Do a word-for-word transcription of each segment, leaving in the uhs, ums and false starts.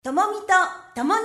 ともみとともに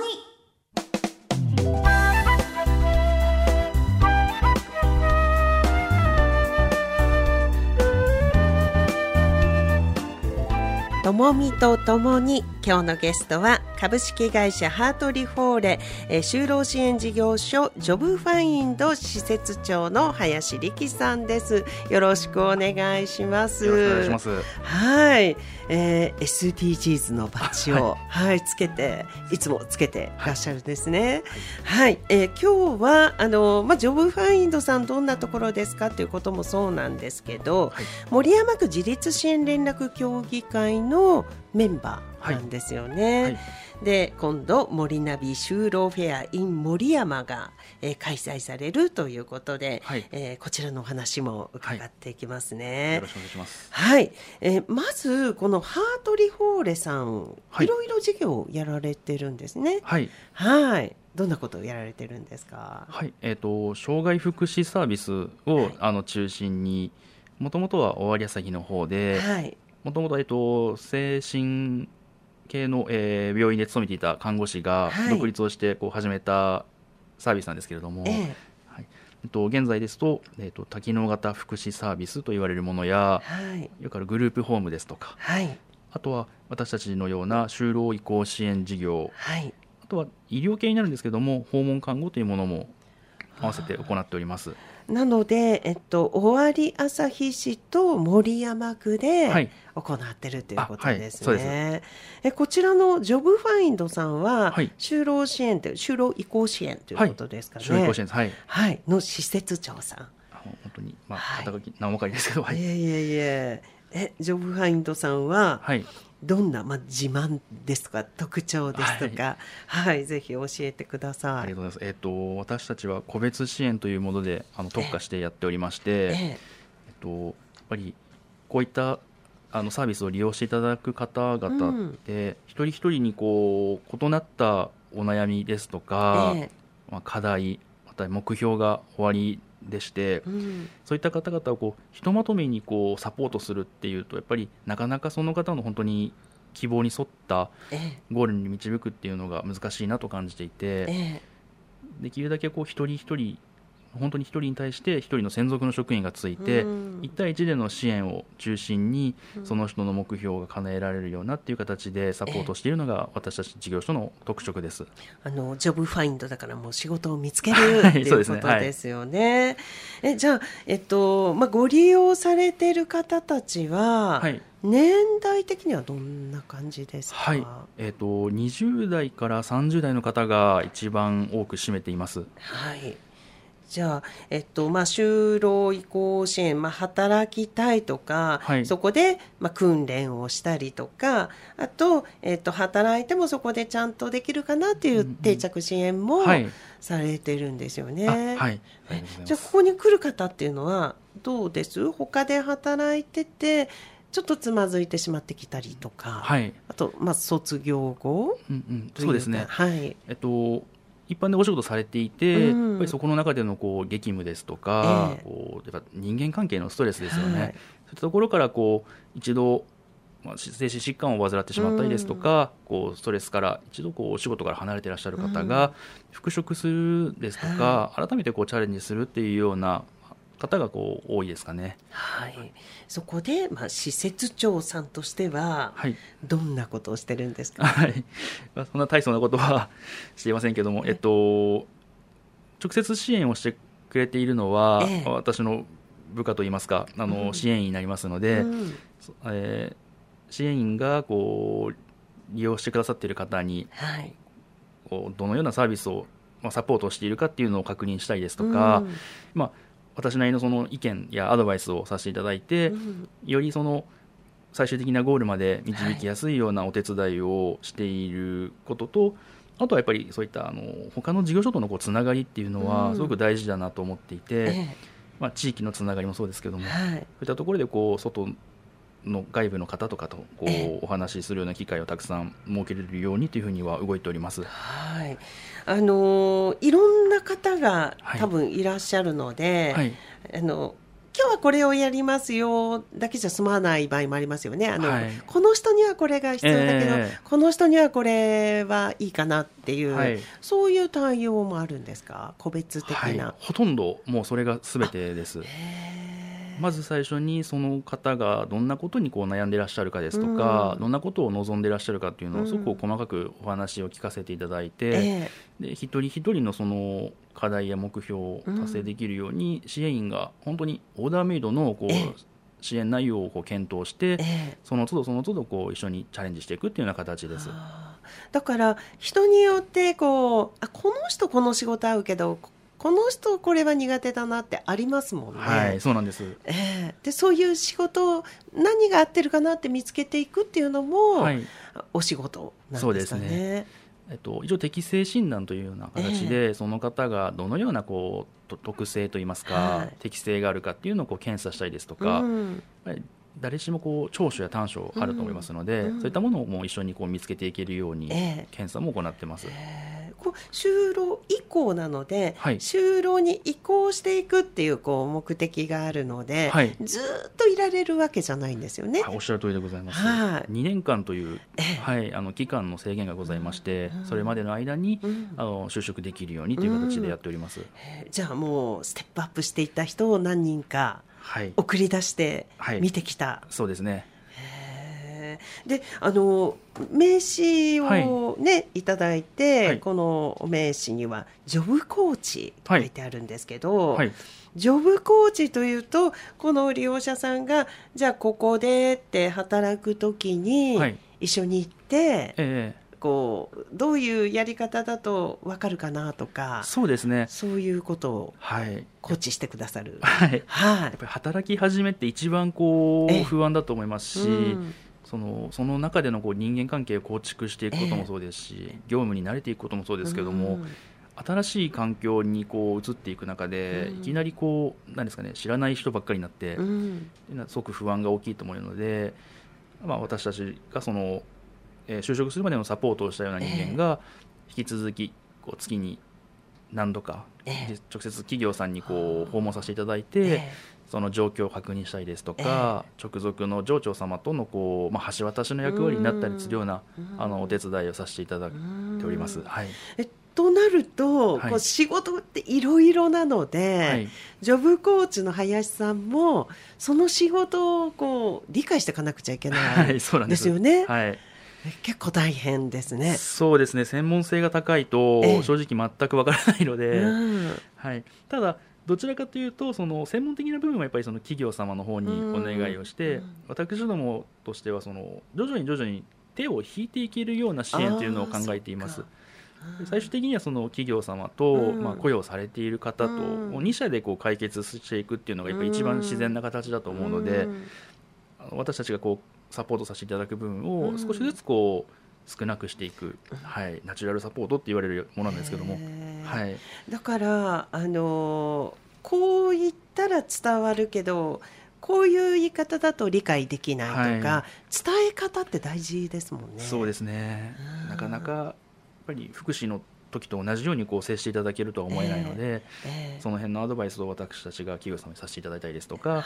ともみとともに、今日のゲストは株式会社ハートリフォーレ、えー、就労支援事業所ジョブファインド施設長の林力さんです。よろしくお願いします。 よろしくお願いします。 はい、えー、エスディージーズ のバッジを、はいはい、つけていつもつけていらっしゃるんですね。はい、はい、えー、今日はあの、まあ、ジョブファインドさんどんなところですかということもそうなんですけど、はい、森山区自立支援連絡協議会のメンバーなんですよね。はいはい、で今度森ナビ就労フェア in 森山が、えー、開催されるということで、はい、えー、こちらのお話も伺っていきますね。 はい、よろしくお願いします。 はい、えー、まずこのハートリフォーレさん、はい、いろいろ事業をやられてるんですね。はい、はい、どんなことをやられてるんですか？ はい、えーと、障害福祉サービスを、はい、あの中心に、もともとは尾張旭の方で、はい、もともと、えっと、精神系の、えー、病院で勤めていた看護師が独立をしてこう始めたサービスなんですけれども、はい、はい、えっと、現在ですと、えっと、多機能型福祉サービスと言われるものや、はい、よくあるグループホームですとか、はい、あとは私たちのような就労移行支援事業、はい、あとは医療系になるんですけれども訪問看護というものも合わせて行っております。 なので、えっと、尾張旭市と森山区で行っているということですね。はいはい、そうです。えこちらのジョブファインドさんは、はい、就労支援という就労移行支援ということですかね。 はい、就労移行支援です。はい、 はい、の施設長さん。 本当に、まあ、肩書き何もかりですけど、はい、 いえいえいえ、えジョブファインドさんは、はい、どんな、まあ、自慢ですとか特徴ですとか、はいはい、ぜひ教えてください。 ありがとうございます。えーと、私たちは個別支援というものであの特化してやっておりまして、えーえーと、やっぱりこういったあのサービスを利用していただく方々って、うん、一人一人にこう異なったお悩みですとか、えーまあ、課題また目標が終わりでして、うん、そういった方々をこうひとまとめにこうサポートするっていうとやっぱりなかなかその方の本当に希望に沿ったゴールに導くっていうのが難しいなと感じていて、ええ、できるだけこう一人一人本当に一人に対して一人の専属の職員がついて、うん、いち対いちでの支援を中心にその人の目標が叶えられるようなっていう形でサポートしているのが私たち事業所の特色です。 あのジョブファインドだからもう仕事を見つけるっていうことですよね。はい、えじゃあ、えっとまあ、ご利用されている方たちは、はい、年代的にはどんな感じですか？はい、 えーと、にじゅう代からさんじゅう代の方が一番多く占めています。 はい、じゃあ、えっとまあ、就労移行支援、まあ、働きたいとか、はい、そこで、まあ、訓練をしたりとか、あと、えっと、働いてもそこでちゃんとできるかなという定着支援もされてるんですよね。はいはい、じゃあここに来る方っていうのはどうです？他で働いててちょっとつまずいてしまってきたりとか、はい、あと、まあ、卒業後、うんうん、 そうですね、はい、えっと一般でお仕事されていて、うん、やっぱりそこの中でのこう激務ですとか、えー、こうやっぱ人間関係のストレスですよね、はい、そういったところからこう一度、まあ、精神疾患を患ってしまったりですとか、うん、こうストレスから一度こうお仕事から離れていらっしゃる方が復職するですとか、うん、改めてこうチャレンジするっていうような方がこう多いですかね。 はい、そこで、まあ、施設長さんとしては、はい、どんなことをしてるんですか？ はい、まあ、そんな大層なことはしていませんけども、えっと、直接支援をしてくれているのは、ええ、私の部下といいますかあの、うん、支援員になりますので、うんえー、支援員がこう利用してくださっている方に、はい、こうどのようなサービスを、まあ、サポートしているかっていうのを確認したりですとか、うんまあ私なりのその意見やアドバイスをさせていただいて、うん、よりその最終的なゴールまで導きやすいようなお手伝いをしていることと、はい、あとはやっぱりそういったあの他の事業所とのこうつながりっていうのはすごく大事だなと思っていて、うんええまあ、地域のつながりもそうですけども、はい、そういったところでこう外の外部の方とかとこうお話しするような機会をたくさん設けれるようにというふうには動いております。 はい、あのいろんな方が多分いらっしゃるので、はい、あの今日はこれをやりますよだけじゃ済まない場合もありますよね。あの、はい、この人にはこれが必要だけど、えー、この人にはこれはいいかなっていう、はい、そういう対応もあるんですか、個別的な。 はい、ほとんどもうそれが全てです。まず最初にその方がどんなことにこう悩んでいらっしゃるかですとか、うん、どんなことを望んでいらっしゃるかっていうのをすごく細かくお話を聞かせていただいて、えー、で一人一人のその課題や目標を達成できるように、支援員が本当にオーダーメイドのこう、えー、支援内容をこう検討して、えー、その都度その都度こう一緒にチャレンジしていくっていうような形です。 だから人によってこう、あ、この人この仕事合うけどこの人これは苦手だなってありますもんね。 はい、そうなんです。 えー、でそういう仕事何が合ってるかなって見つけていくっていうのも、はい、お仕事なんですかね。そうですね。 えっと、一応適性診断というような形で、えー、その方がどのようなこう特性といいますか、はい、適性があるかっていうのをこう検査したりですとか、うん、誰しもこう長所や短所あると思いますので、うん、そういったものをもう一緒にこう見つけていけるように検査も行ってます。 えーこう就労移行なので、はい、就労に移行していくっていう、こう目的があるので、はい、ずっといられるわけじゃないんですよね。 はい、おっしゃる通りでございます。はい、にねんかんという、はい、あの期間の制限がございまして、うん、それまでの間に、うん、あの就職できるようにという形でやっております。うん、 じゃあもうステップアップしていった人を何人か送り出して見てきた、 はいはい、そうですね。 であの名刺を、ねはい、いただいて、はい、この名刺にはジョブコーチと書いてあるんですけど、はいはい、ジョブコーチというとこの利用者さんがじゃあここでって働くときに一緒に行って、はいえー、こうどういうやり方だと分かるかなとか、 そうですね、 そういうことをコーチしてくださる、 はいはい、やっぱり働き始めって一番こう不安だと思いますし、うんその、その中でのこう人間関係を構築していくこともそうですし、えー、業務に慣れていくこともそうですけども、うん、新しい環境にこう移っていく中で、うん、いきなりこう何ですかね、知らない人ばっかりになって、うん、すごく不安が大きいと思うので、まあ、私たちがその、えー、就職するまでのサポートをしたような人間が引き続きこう月に何度か、えー、直接企業さんにこう訪問させていただいて、えーその状況を確認したりですとか、えー、直属の上長様とのこう、まあ、橋渡しの役割になったりするようなあのお手伝いをさせていただいております。はい、 えとなると、はい、こう仕事っていろいろなので、はい、ジョブコーチの林さんもその仕事をこう理解していかなくちゃいけないですよね。はい、結構大変ですね。 そうですね、専門性が高いと正直全くわからないので、はい、ただどちらかというとその専門的な部分はやっぱりその企業様の方にお願いをして、私どもとしてはその徐々に徐々に手を引いていけるような支援というのを考えています。最終的にはその企業様と、まあ、雇用されている方とに社でこう解決していくっていうのがやっぱり一番自然な形だと思うので、私たちがこうサポートさせていただく部分を少しずつこう少なくしていく、はい、ナチュラルサポートって言われるものなんですけども、はい、 だからあのこう言ったら伝わるけどこういう言い方だと理解できないとか、はい、伝え方って大事ですもんね。 そうですね、なかなかやっぱり福祉の時と同じようにこう接していただけるとは思えないので、えーえー、その辺のアドバイスを私たちが企業様にさせていただいたりですとか、はい、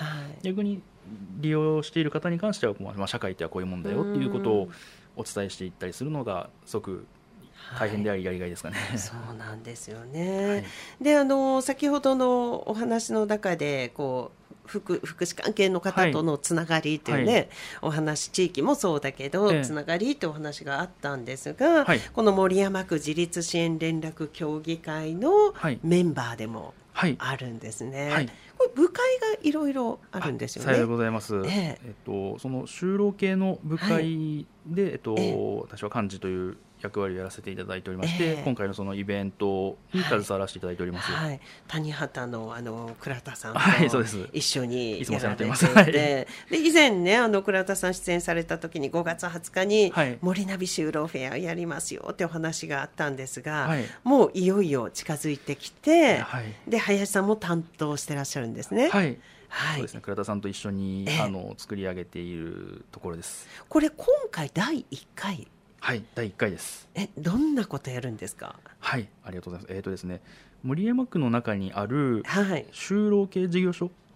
逆に利用している方に関しては、まあ、社会ってはこういうもんだよっていうことをお伝えしていったりするのがすごく大変でありやりがいですかね。 はい、そうなんですよね。はい、であの先ほどのお話の中でこう 福, 福祉関係の方とのつながりというね、はい、お話地域もそうだけど、ええ、つながりというお話があったんですが、はい、この森山区自立支援連絡協議会のメンバーでもあるんですね。はいはい、これ部会がいろいろあるんですよね。 さようでございます。えええっと、その就労系の部会で、はいえっとええ、私は幹事という役割をやらせていただいておりまして、えー、今回のそのイベントに携わらせていただいております。はいはい、 谷畑 の, あの倉田さんと一緒にやられていて、はい、で以前ねあの倉田さん出演された時にごがつはつかに森ナビ就労フェアやりますよってお話があったんですが、はい、もういよいよ近づいてきて、はい、で林さんも担当してらっしゃるんですね。はいはい、 そうですね、倉田さんと一緒に、えー、あの作り上げているところです。 これ今回だいいっかい、 はい、だいいっかいです。 え、どんなことやるんですか？ はい、ありがとうございます。えーとですね、森山区の中にある就労系事業所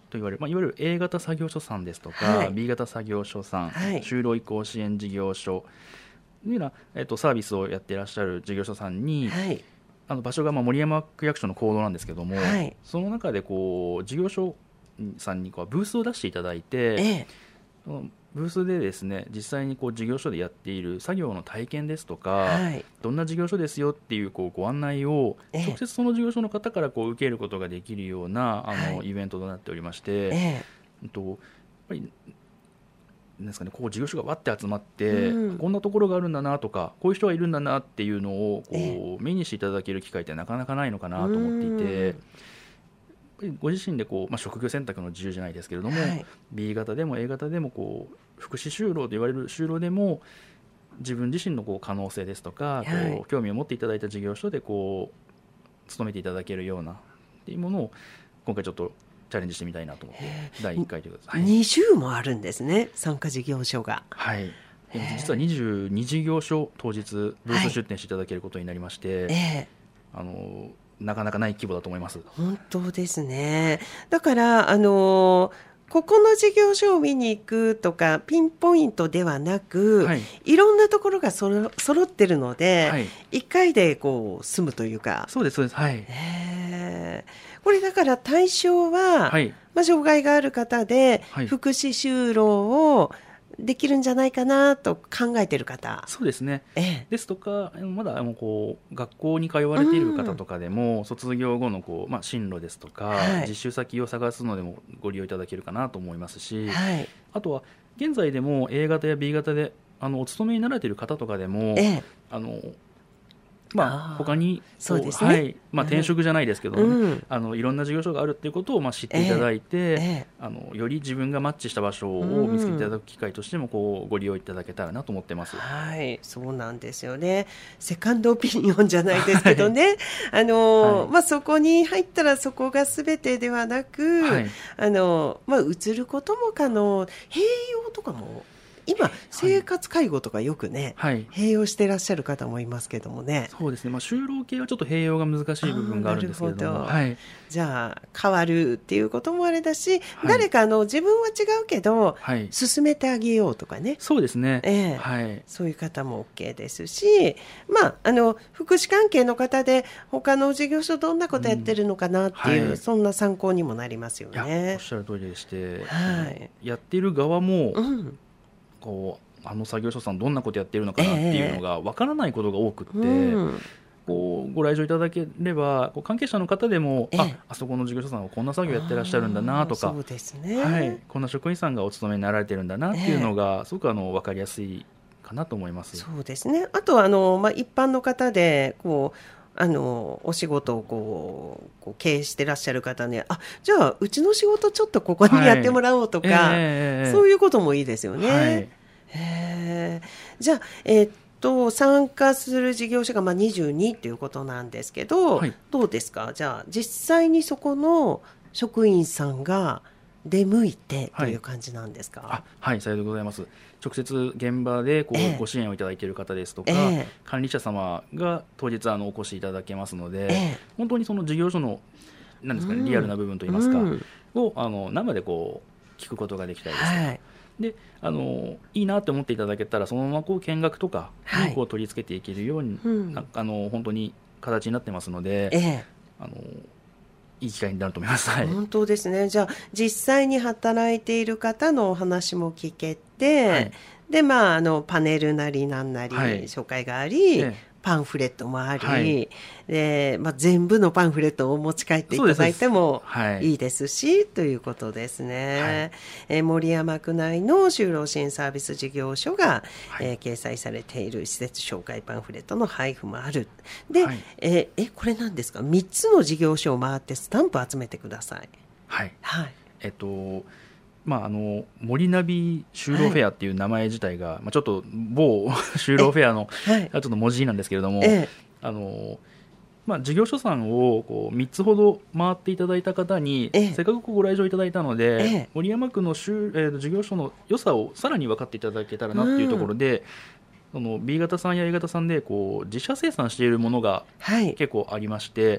といわれる、まあ、いわゆる A 型作業所さんですとか、はい、B 型作業所さん、はい、就労移行支援事業所のような、えっと、サービスをやっていらっしゃる事業所さんに、はい、あの場所がまあ森山区役所の講堂なんですけども、はい、その中でこう事業所さんにこうブースを出していただいて、ええ、ブースでですね実際にこう事業所でやっている作業の体験ですとか、はい、どんな事業所ですよっていう、こうご案内を直接その事業所の方からこう受けることができるようなあの、はい、イベントとなっておりまして、ええ、とやっぱりなんですかね、こう事業所がわって集まって、うん、こんなところがあるんだなとかこういう人がいるんだなっていうのをこう、ええ、目にしていただける機会ってなかなかないのかなと思っていて、うん、ご自身でこう、まあ、職業選択の自由じゃないですけれども、はい、B 型でも A 型でもこう福祉就労と言われる就労でも自分自身のこう可能性ですとか、はい、こう興味を持っていただいた事業所でこう勤めていただけるようなっていうものを今回ちょっとチャレンジしてみたいなと思ってだいいっかいということです、はい、 にじゅうもあるんですね、参加事業所が。 はい、実はにじゅうに事業所当日ブース出展していただけることになりまして、はい、えー、あのなかなかない規模だと思います。 本当ですね。だからあのここの事業所を見に行くとかピンポイントではなく、はい、いろんなところがそろ揃ってるので、はい、いっかいでこう済むというか。 そうですそうです、はい、 えーこれだから対象は、はい、まあ、障害がある方で、はい、福祉就労をできるんじゃないかなと考えている方。 そうですね、ええ、ですとかまだもうこう学校に通われている方とかでも、うん、卒業後のこう、まあ、進路ですとか、はい、実習先を探すのでもご利用いただけるかなと思いますし、はい、あとは現在でも A 型や B 型であのお勤めになられている方とかでも、ええ、あのまあ、他にそうですね、 はい、まあ、転職じゃないですけど、ね、うん、あのいろんな事業所があるっていうことをまあ知っていただいて、えーえー、あのより自分がマッチした場所を見つけていただく機会としてもこうご利用いただけたらなと思ってます。 はい、そうなんですよね。セカンドオピニオンじゃないですけどね、はい、あの、はい、まあ、そこに入ったらそこが全てではなく、はい、あのまあ、移ることも可能、併用とかも今生活介護とかよくね、はい、併用していらっしゃる方もいますけどもね。 そうですね、まあ、就労系はちょっと併用が難しい部分があるんですけれども、はい、 じゃあ変わるっていうこともあれだし、はい、誰かあの自分は違うけど、はい、進めてあげようとかね。 そうですね、 えーはい、そういう方も OK ですし、まあ、あの福祉関係の方で他の事業所どんなことやってるのかなっていう、うんはい、そんな参考にもなりますよね。 おっしゃる通りでして、はい、やっている側も、うん、こうあの作業所さんどんなことやってるのかなっていうのが分からないことが多くて、えーうん、こうご来場いただければこう関係者の方でも、えー、あ, あそこの事業所さんはこんな作業やってらっしゃるんだなとか、 そうですね、 はい、こんな職員さんがお勤めになられてるんだなっていうのが、えー、すごくあの分かりやすいかなと思います。 そうですね。あとはあの、まあ、一般の方でこうあのお仕事をこう、こう経営してらっしゃる方に、あ、じゃあうちの仕事ちょっとここにやってもらおうとか、はい、えー、そういうこともいいですよね。はい、へじゃあ、えー、っと参加する事業者がまあにじゅうにということなんですけど、はい、どうですか。じゃあ実際にそこの職員さんが出向いてという感じなんですか。 はい、あ、はい、さようでございます。直接現場でこう、えー、ご支援をいただいている方ですとか、えー、管理者様が当日あのお越しいただけますので、えー、本当にその事業所のなんですかね、うん、リアルな部分といいますか、うん、をあの生でこう聞くことができたりですとか、はい、であのいいなと思っていただけたらそのままこう見学とかにこう取り付けていけるように、はい、うん、あの本当に形になってますので、えー、あのいい機会になると思います。はい、本当ですね。じゃあ実際に働いている方のお話も聞けて、はい、で、まあ、あのパネルなりなんなり紹介があり、はい、パンフレットもあり、はい、で、まあ、全部のパンフレットを持ち帰っていただいてもいいですし、はい、ということですね。はい、え森山区内の就労支援サービス事業所が、はい、えー、掲載されている施設紹介パンフレットの配布もある。で、はい、ええこれなんですか。みっつの事業所を回ってスタンプ集めてください。 はい、はい、えっとまあ、あの森ナビ就労フェアっていう名前自体が、はい、まあ、ちょっと某就労フェアの、はい、ちょっと文字なんですけれども、ええ、あのまあ、事業所さんをこうみっつほど回っていただいた方に、ええ、せっかくご来場いただいたので、ええ、森山区の就、えー、事業所の良さをさらに分かっていただけたらなっていうところで、うん、その B 型さんや A 型さんでこう自社生産しているものが結構ありまして、はい、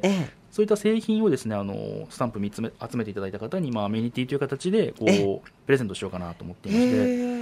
そういった製品をですね、あのスタンプみっつめ集めていただいた方に、まあ、アメニティという形でこうプレゼントしようかなと思っていまして、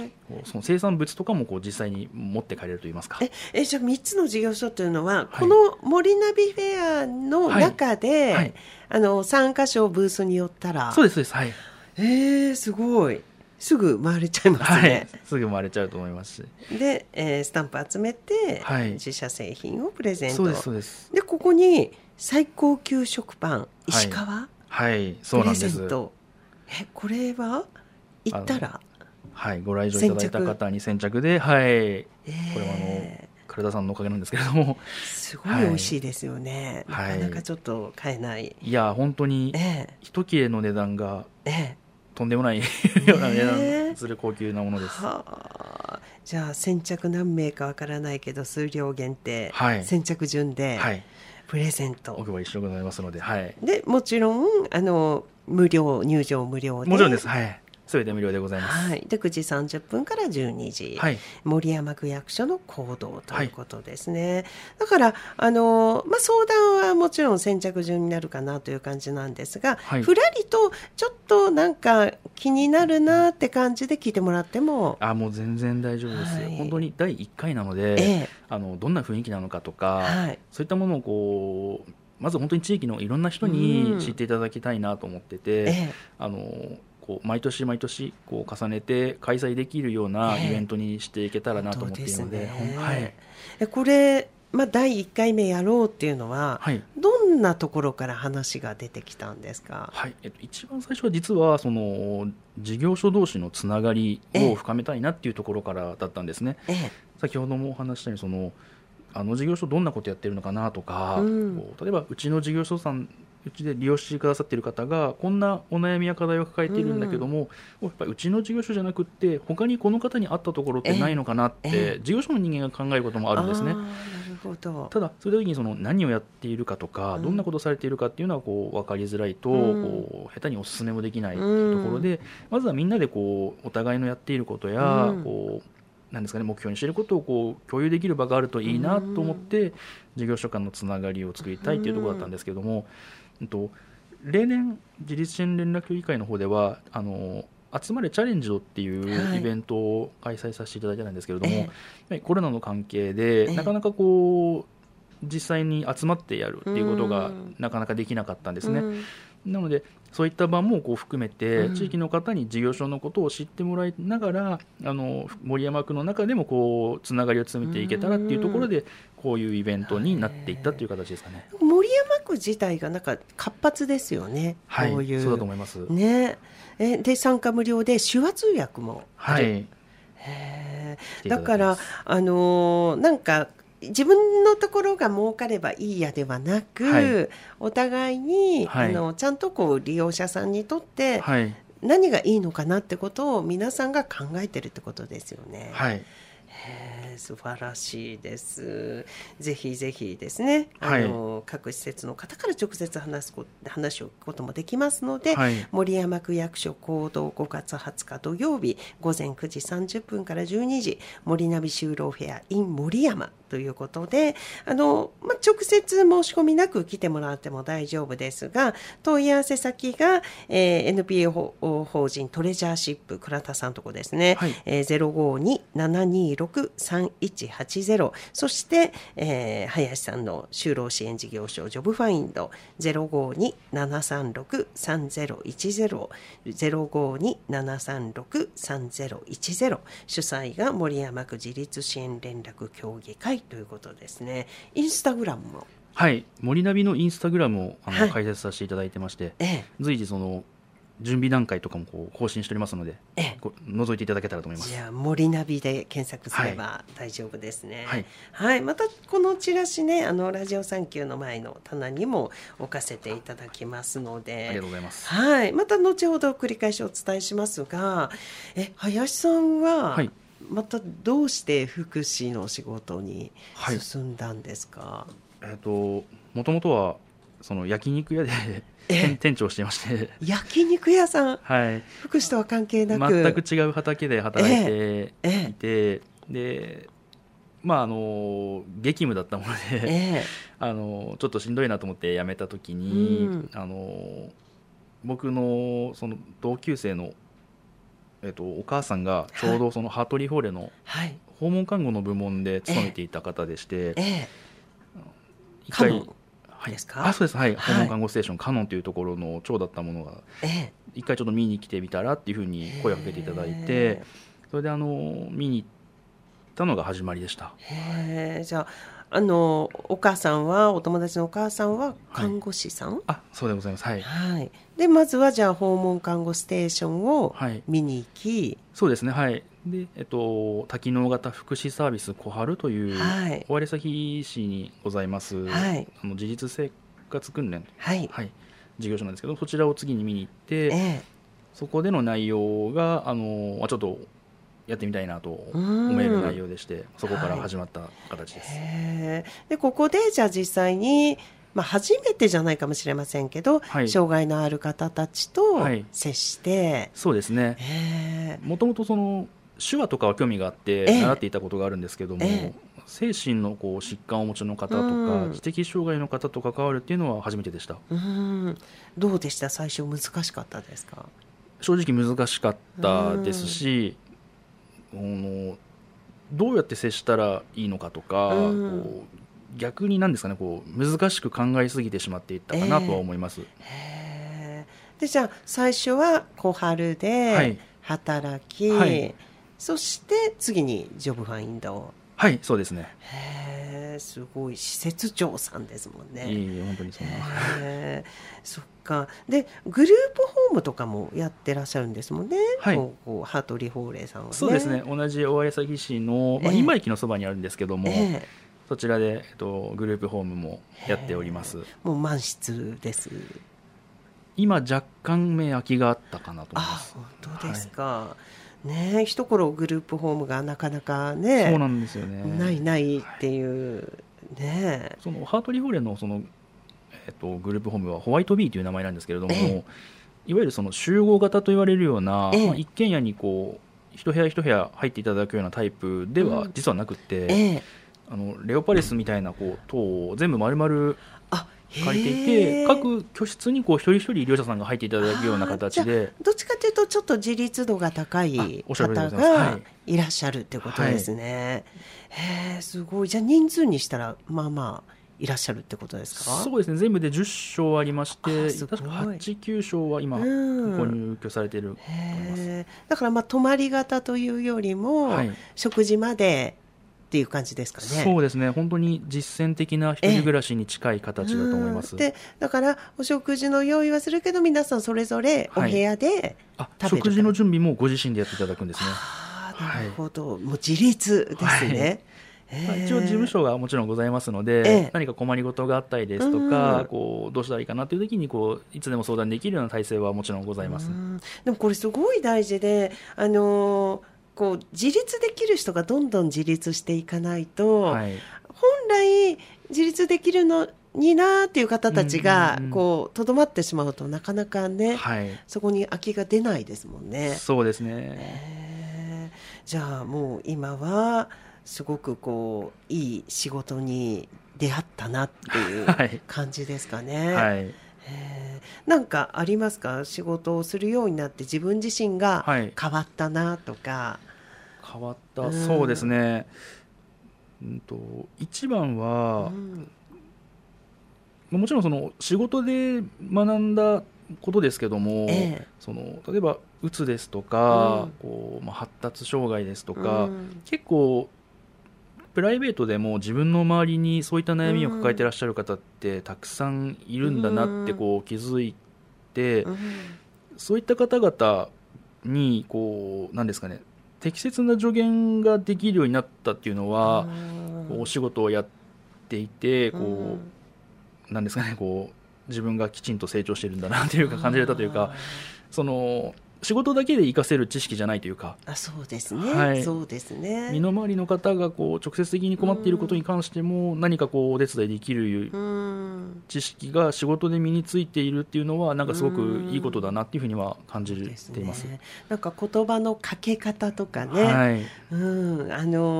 こうその生産物とかもこう実際に持って帰れるといいますか。 ええじゃあみっつの事業所というのは、はい、この森ナビフェアの中で、はいはい、あのさんかしょブースに寄ったら。 そうですそうです、はい。 えー、すごい。すぐ回れちゃいますね、はい、 すぐ回れちゃうと思いますし、 で、えー、スタンプ集めて、はい、自社製品をプレゼント。 そうですそうです。 でここに最高級食パン石川、 はい、はい、そうなんです。 プレゼント。えこれは行ったら、 はい、ご来場いただいた方に先着で、はい、えー、これはあの倉田さんのおかげなんですけれども、 すごい美味しいですよね、はい、なかなかちょっと買えない、 いや本当に一切れの値段が、えーとんでもないような値段する高級なものです、はあ、じゃあ先着何名かわからないけど数量限定、はい、先着順でプレゼント、 お配りしてございますので、はい、 でもちろんあの無料入場無料で、 もちろんです、はい、すべて無料でございます、 はい、でくじさんじゅっぷんからじゅうにじ、はい、森山区役所の講堂ということですね、はい、だからあの、まあ、相談はもちろん先着順になるかなという感じなんですが、はい、ふらりとちょっとなんか気になるなって感じで聞いてもらっても、 あもう全然大丈夫ですよ、はい、本当にだいいっかいなので、ええ、あのどんな雰囲気なのかとか、はい、そういったものをこうまず本当に地域のいろんな人に知っていただきたいなと思ってて、うんええ、あのこう毎年毎年こう重ねて開催できるようなイベントにしていけたらなと思っているので、えーはい、 これ、まあ、だいいっかいめやろうっていうのは、はい、どんなところから話が出てきたんですか。 はい、えっと、一番最初は実はその事業所同士のつながりを深めたいなっていうところからだったんですね、えー、先ほどもお話したようにそのあの事業所どんなことやってるのかなとか、うん、例えばうちの事業所さんうちで利用してくださっている方がこんなお悩みや課題を抱えているんだけども、うん、やっぱりうちの事業所じゃなくって他にこの方に合ったところってないのかなって、ええ、事業所の人間が考えることもあるんですね。 なるほど。 ただそういう時にその何をやっているかとか、うん、どんなことをされているかっていうのはこう分かりづらいと、うん、こう下手にお勧めもできないっていうところで、うん、まずはみんなでこうお互いのやっていることや、うん、こうなんですかね、目標にしていることをこう共有できる場があるといいなと思って、うん、事業所間のつながりを作りたいというところだったんですけども、うん、と例年自立支援連絡協議会の方ではあの集まれチャレンジドっていうイベントを開催させていただいてたんですけれども、はい、コロナの関係でなかなかこう実際に集まってやるっていうことがなかなかできなかったんですね、うん、なのでそういった場もこう含めて地域の方に事業所のことを知ってもらいながら、あの森山区の中でもこうつながりを詰めていけたらっていうところでこういうイベントになっていったという形ですかね。 森山区自体がなんか活発ですよね。 はい、 こういうそうだと思います、 ね、えで参加無料で手話通訳もある、はい、へだからあのー、なんか自分のところが儲かればいいやではなく、はい、お互いに、はい、あのちゃんとこう利用者さんにとって何がいいのかなってことを皆さんが考えてるってことですよね。 はい、 へ素晴らしいです。ぜひぜひですね、あの、はい、各施設の方から直接話すこ話を聞くこともできますので、はい、森山区役所講堂ごがつはつか土曜日午前くじさんじゅっぷんからじゅうにじ森ナビ就労フェア in 森山ということで、あの、まあ、直接申し込みなく来てもらっても大丈夫ですが、問い合わせ先が、えー、エヌピーオー 法人トレジャーシップ倉田さんとこですね、はい、えー、ゼロごにななにろくさんいちはちゼロ、そして、えー、林さんの就労支援事業所ジョブファインド ゼロごにななさんろくさんゼロいちゼロ ゼロごにななさんろくさんゼロいちゼロ、主催が森山区自立支援連絡協議会ということですね。インスタグラムも、 はい、森ナビのインスタグラムをあの、はい、開設させていただいてまして、ええ、随時その準備段階とかもこう更新しておりますので、ええ、覗いていただけたらと思います。 じゃあ森ナビで検索すれば大丈夫ですね。はい、はい、またこのチラシね、あのラジオサンキューの前の棚にも置かせていただきますので、 ありがとうございます。 はい、また後ほど繰り返しお伝えしますが、え林さんは、はい、またどうして福祉の仕事に進んだんですか。はい、えーと、もともとはその焼肉屋で店長をしていまして、 焼肉屋さん、 はい、 福祉とは関係なく全く違う畑で働いていて、ええええ、でまあ、あの激務だったもので、 えあのちょっとしんどいなと思って辞めた時に、 うん、 あの僕のその同級生の、えっと、お母さんがちょうどそのハートリーホーレの訪問看護の部門で勤めていた方でして、 ええ、 一回、 カノンですか？ はい、あ、そうです、はい、 はい、 訪問看護ステーションカノンというところの長だったものが、 ええ、 一回ちょっと見に来てみたらっていうふうに声をかけていただいて、それであの見に行ったのが始まりでした。 へえ、じゃあ、あのお母さんはお友達のお母さんは看護師さん、はい、 あ、そうでございます、はい、 はい、でまずはじゃあ訪問看護ステーションを見に行き、はい、 そうですね、はい、で、えっと、多機能型福祉サービス小春という、はい、尾張崎市にございます、はい、あの自立生活訓練、 はいはい、事業所なんですけど、そちらを次に見に行って、 ええ、 そこでの内容があのちょっとやってみたいなと思える内容でして、そこから始まった形です。 はい、へでここでじゃあ実際に、まあ、初めてじゃないかもしれませんけど、はい、障害のある方たちと接して、はい、 そうですね、もともとその手話とかは興味があって習っていたことがあるんですけども、えー、精神のこう疾患をお持ちの方とか知的障害の方と関わるっていうのは初めてでした。 うん、どうでした？最初難しかったですか？ 正直難しかったですし、あのどうやって接したらいいのかとか、こう逆に何ですかね、こう難しく考えすぎてしまっていったかなとは思います。 えー、へでじゃあ最初は小春で働き、はいはい、そして次にジョブファインド。 はい、そうですね。 へー、すごい施設長さんですもんね。 いえいえ、本当にそんな。 へそっか。でグループホームとかもやってらっしゃるんですもんね。はい、こうこうハートリーホーレーさんはね。 そうですね、同じ尾張崎市の、まあ、今駅のそばにあるんですけども、えー、そちらで、えっと、グループホームもやっております。 もう満室です。 今若干目空きがあったかなと思います。 あ、本当ですか。はい、ね、一頃グループホームがなかなかね、 そうなんですよね、 ないないっていう、はい、ね、 そのハートリーホーレのその、えっと、グループホームはホワイトビーという名前なんですけれども、えいわゆるその集合型と言われるような、えまあ、一軒家にこう一部屋一部屋入っていただくようなタイプでは実はなくて、うんえあのレオパレスみたいなこう塔を全部丸々借りていて、各居室にこう一人一人医療者さんが入っていただくような形で、 どっちかというとちょっと自立度が高い方がいらっしゃるってことですね。はい、へすごい。じゃあ人数にしたらまあまあいらっしゃるってことですか？ そうですね、全部でじゅっ床ありまして、確かはち、きゅう床は今購入居されていると思います。 へだからまあ泊まり型というよりも、はい、食事までっていう感じですかね。 そうですね、本当に実践的な一人暮らしに近い形だと思います。 でだからお食事の用意はするけど皆さんそれぞれお部屋で食べる、 はい、あ食事の準備もご自身でやっていただくんですね。 あなるほど、はい、もう自立ですね。 はい、一応事務所がもちろんございますので、ええ、何か困りごとがあったりですとか、うん、こうどうしたらいいかなという時にこういつでも相談できるような体制はもちろんございます。うん、 でもこれすごい大事で、あのー、こう自立できる人がどんどん自立していかないと、はい、本来自立できるのになっていう方たちがこうとどまってしまうとなかなかね、はい、そこに空きが出ないですもんね。 そうですね、 えー、じゃあもう今はすごくこういい仕事に出会ったなっていう感じですかね。はい、えー、なんかありますか？仕事をするようになって自分自身が変わったなとか。はい、 変わった、うん、そうですね、うんと一番は、うん、もちろんその仕事で学んだことですけども、ええ、その例えばうつですとか、うん、こうまあ、発達障害ですとか、うん、結構プライベートでも自分の周りにそういった悩みを抱えていらっしゃる方ってたくさんいるんだなってこう気づいて、うん、そういった方々にこう何ですかね、適切な助言ができるようになったっていうのは、こうお仕事をやっていてこう何ですかね、こう自分がきちんと成長してるんだなというか感じれたというか、その仕事だけで活かせる知識じゃないというか、 あそうですね、はい、そうですね、 身の回りの方がこう直接的に困っていることに関しても何かこうお手伝いできる知識が仕事で身についているっていうのはなんかすごくいいことだなっていうふうには感じています。 ね、なんか言葉のかけ方とかね、はい、うんあの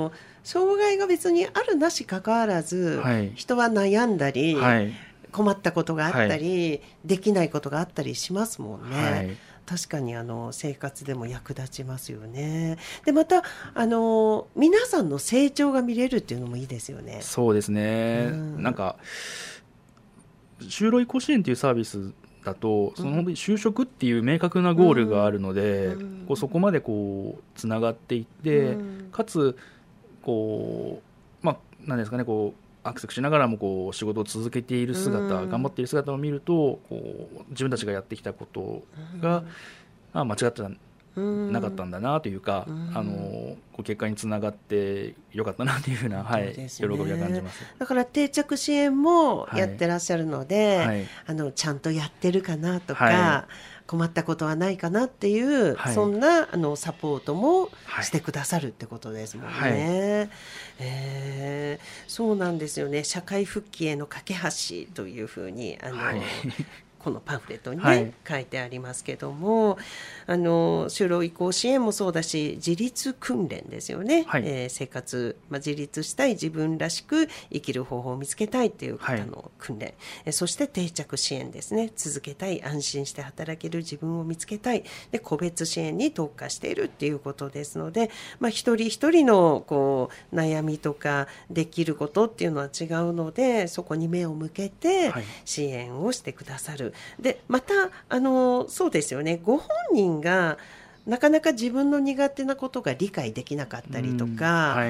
障害が別にあるなしかかわらず、はい、人は悩んだり、はい、困ったことがあったり、はい、できないことがあったりしますもんね、はい、確かにあの生活でも役立ちますよね。でまたあの皆さんの成長が見れるっていうのもいいですよね。 そうですね、うん、なんか就労移行支援というサービスだとその本当に就職っていう明確なゴールがあるので、うん、こうそこまでこうつながっていって、うん、かつこう、まあ、なんですかねこうアクセスしながらもこう仕事を続けている姿、うん、頑張っている姿を見るとこう自分たちがやってきたことが、うん、あ間違ってなかったんだなというか、うん、あのこう結果につながってよかったなというふうな、はい、ね、喜びを感じます。 だから定着支援もやってらっしゃるので、はい、あのちゃんとやってるかなとか、はい、困ったことはないかなっていう、はい、そんなあのサポートもしてくださるってことですもんね、はい、えー、そうなんですよね。社会復帰への架け橋というふうにあの、はいこのパンフレットに、ね、はい、書いてありますけども、あの就労移行支援もそうだし自立訓練ですよね、はい、えー、生活、まあ、自立したい自分らしく生きる方法を見つけたいという方の訓練、はい、えそして定着支援ですね。続けたい、安心して働ける自分を見つけたいで個別支援に特化しているっていうことですので、まあ、一人一人のこう悩みとかできることっていうのは違うのでそこに目を向けて支援をしてくださる、はい、でまたあのそうですよね、ご本人がなかなか自分の苦手なことが理解できなかったりとか、はい、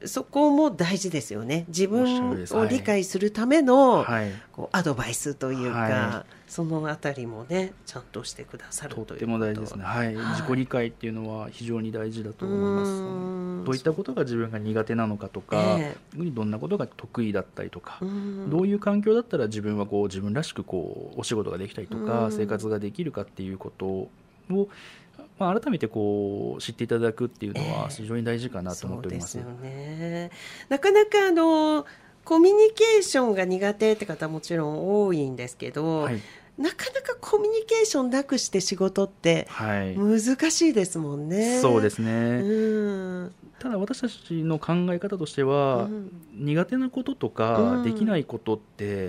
そこも大事ですよね。自分を理解するための、はい、こうアドバイスというか、はい、そのあたりもねちゃんとしてくださるということ。 とっても大事ですね、はいはい、自己理解っていうのは非常に大事だと思います。どういったことが自分が苦手なのかとか、えー、どんなことが得意だったりとか、どういう環境だったら自分はこう自分らしくこうお仕事ができたりとか生活ができるかっていうことをまあ、改めてこう知っていただくっていうのは非常に大事かなと思っております、 えー、そうですよね。なかなかあのコミュニケーションが苦手って方もちろん多いんですけど、はい、なかなかコミュニケーションなくして仕事って難しいですもんね、 はい、そうですね、うん、ただ私たちの考え方としては、うん、苦手なこととかできないことって、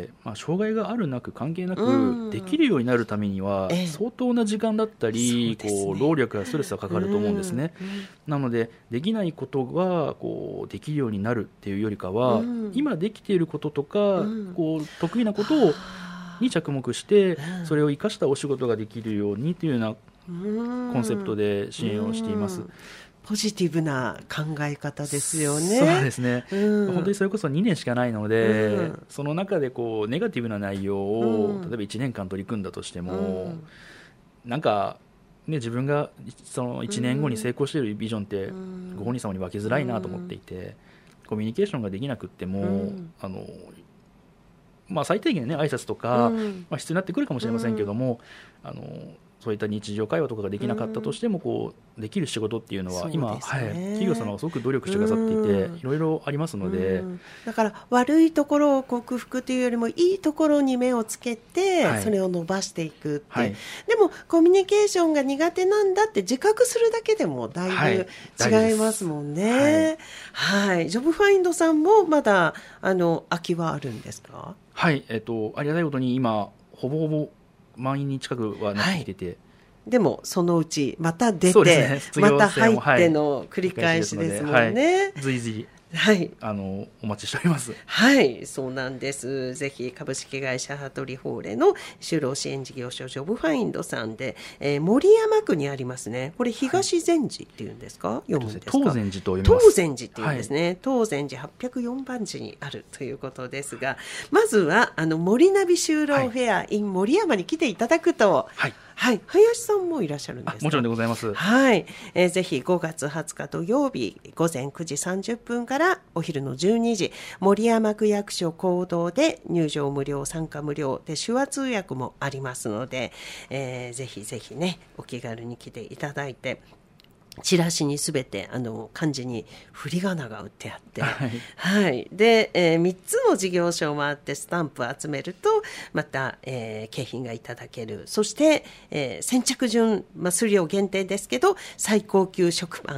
うんまあ、障害があるなく関係なく、うん、できるようになるためには相当な時間だったり、ええ、こう労力やストレスがかかると思うんですね、うんうん、なのでできないことがこうできるようになるっていうよりかは、うん、今できていることとか、うん、こう得意なことをに着目してそれを生かしたお仕事ができるようにというようなコンセプトで支援をしています。 ポジティブな考え方ですよね。 そうですね、うん、本当にそれこそにねんしかないので、うん、その中でこうネガティブな内容を、うん、例えばいちねんかん取り組んだとしても、うん、なんか、ね、自分がそのいちねんごに成功しているビジョンってご本人様に分けづらいなと思っていて、コミュニケーションができなくっても、あのまあ、最低限ね挨拶とか、うんまあ、必要になってくるかもしれませんけども、うん、あのそういった日常会話とかができなかったとしても、こうできる仕事っていうのは今、はい、企業様がすごく努力してくださっていて、うん、いろいろありますので、うん、 だから悪いところを克服というよりもいいところに目をつけて、はい、それを伸ばしていくって、はい、でもコミュニケーションが苦手なんだって自覚するだけでもだいぶ違いますもんね、はいはい、ジョブファインドさんもまだあの空きはあるんですか？ はい、えっと、ありがたいことに今ほぼほぼ満員に近くはなってきてて、はい、 でもそのうちまた出て、ね、また入っての繰り返しですもんね、 はい、随時はい、 あのお待ちしております。 はい、そうなんです。ぜひ株式会社羽鳥ホーレの就労支援事業所ジョブファインドさんで、えー、森山区にありますね。これ東善寺っていうんですか、はい、読むんですか？ 東善寺と読みます。 東善寺っていうんですね、はい、東善寺はっぴゃくよんばん地にあるということですが、まずはあの森ナビ就労フェア in 森山に来ていただくと、はいはい、林さんもいらっしゃるんですか？ もちろんでございます。 はい、えー、ぜひごがつはつか土曜日午前くじさんじゅっぷんからお昼のじゅうにじ、森山区役所講堂で入場無料、参加無料で手話通訳もありますので、えー、ぜひぜひねお気軽に来ていただいて、チラシにすべてあの漢字に振り仮名が打ってあって、はいはい、で、えー、みっつの事業所もあってスタンプを集めるとまた、えー、景品がいただける。そして、えー、先着順、まあ、数量限定ですけど最高級食パン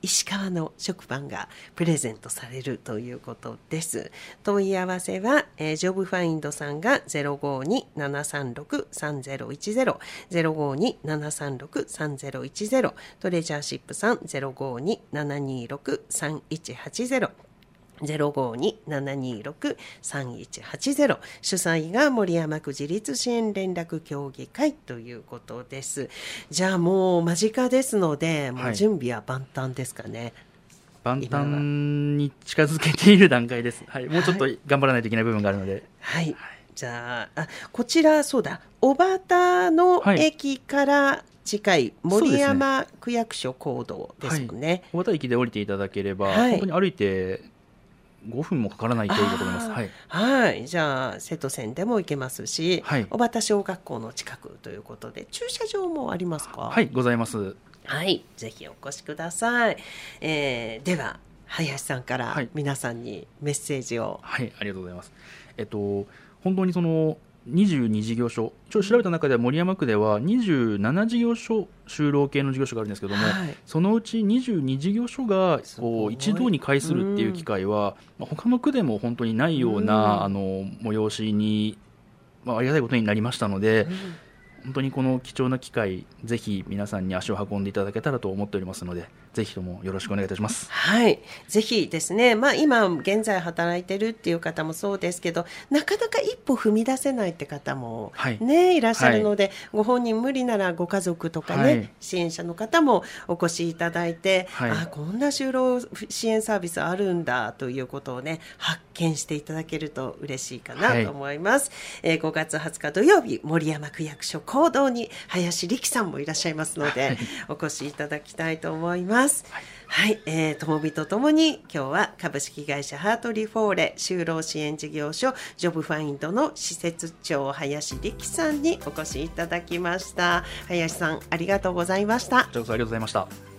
石川の食パンがプレゼントされるということです。問い合わせは、えー、ジョブファインドさんが ゼロごに ななさんろく さんゼロいちゼロ ゼロごに ななさんろく さんゼロいちゼロ、トレジャーシップさん ゼロごに ななにろく さんいちはちゼロ、ゼロごに ななにろく さんいちはちゼロ、主催が森山区自立支援連絡協議会ということです。じゃあもう間近ですので、もう準備は万端ですかね。 万端に近づけている段階です、はい、もうちょっと頑張らないといけない部分があるので、 はい、はい、じゃあ、あこちらそうだ小畑の駅から近い森山区役所講堂ですもんね。 小畑駅で降りていただければ、はい、本当に歩いてごふんもかからない距離だと思います。はい、はい、 じゃあ瀬戸線でも行けますし、はい、小畑小学校の近くということで駐車場もありますか？ はい、ございます。 はい、ぜひお越しください。えー、では林さんから皆さんにメッセージを。 はい、はい、ありがとうございます。えっと本当にそのにじゅうに事業所、ちょっと調べた中では森山区ではにじゅうなな事業所就労系の事業所があるんですけども、はい、そのうちにじゅうに事業所がこう一堂に会するっていう機会は、うん、他の区でも本当にないような、うん、あの催しに、まあ、ありがたいことになりましたので、うん、本当にこの貴重な機会、ぜひ皆さんに足を運んでいただけたらと思っておりますので、ぜひともよろしくお願いいたします。 はい、ぜひですね、まあ、今現在働いてるっていう方もそうですけど、なかなか一歩踏み出せないって方も、ね、はい、いらっしゃるので、はい、ご本人無理ならご家族とかね、はい、支援者の方もお越しいただいて、はい、あこんな就労支援サービスあるんだということをね発見していただけると嬉しいかなと思います。はい、えー、ごがつはつか土曜日、森山区役所講堂に林力さんもいらっしゃいますので、はい、お越しいただきたいと思います。はい、はい、えー、ともみとともに今日は株式会社ハートリフォーレ就労支援事業所ジョブファインドの施設長林力さんにお越しいただきました。林さんありがとうございました。 こちらこそありがとうございました。